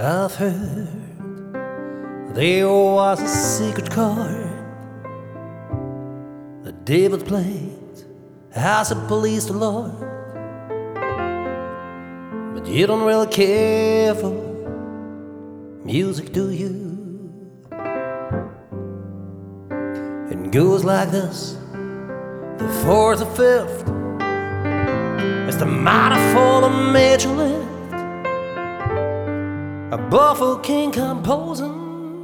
I've heard there was a secret chord that David played as a police the Lord, but you don't really care for music, do you? It goes like this: the fourth, the fifth, it's the minor fall, the major lift, a buffalo king composing.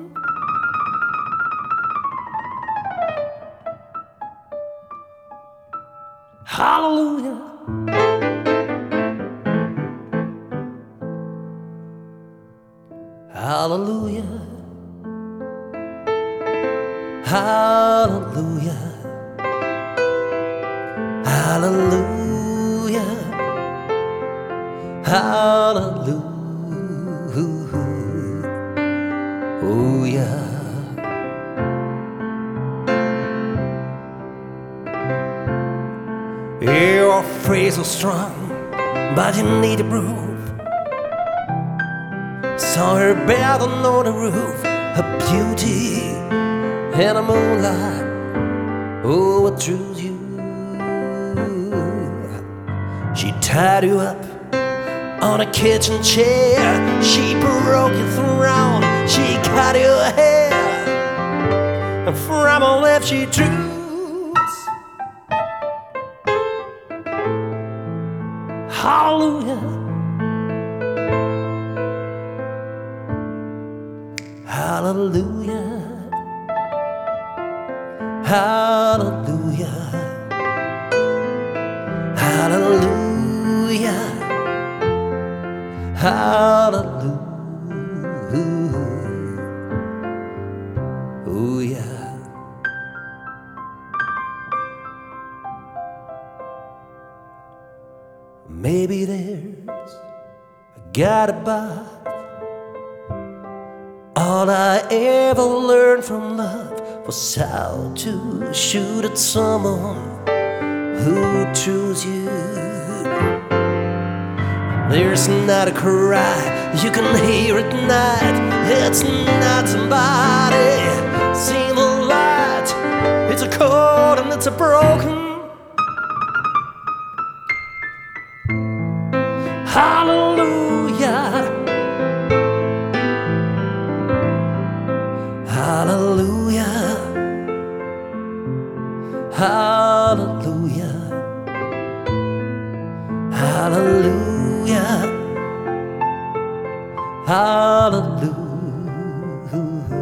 Hallelujah. Hallelujah. Hallelujah. Hallelujah. Hallelujah. Oh yeah. Your phrase so strong, but you need a proof. Saw her bed on the roof, her beauty in the moonlight. Oh, what drew you? She tied you up on a kitchen chair. She broke your throne. She cut your hair, and from her lips she drew. Hallelujah. Hallelujah. Hallelujah. Hallelujah. Hallelujah. Oh yeah. Maybe there's a God above. All I ever learned from love was how to shoot at someone who chose you. There's not a cry you can hear at night. It's not somebody seeing the light. It's a chord and it's a broken. Hallelujah. Hallelujah. Hallelujah. Hallelujah. Hallelujah.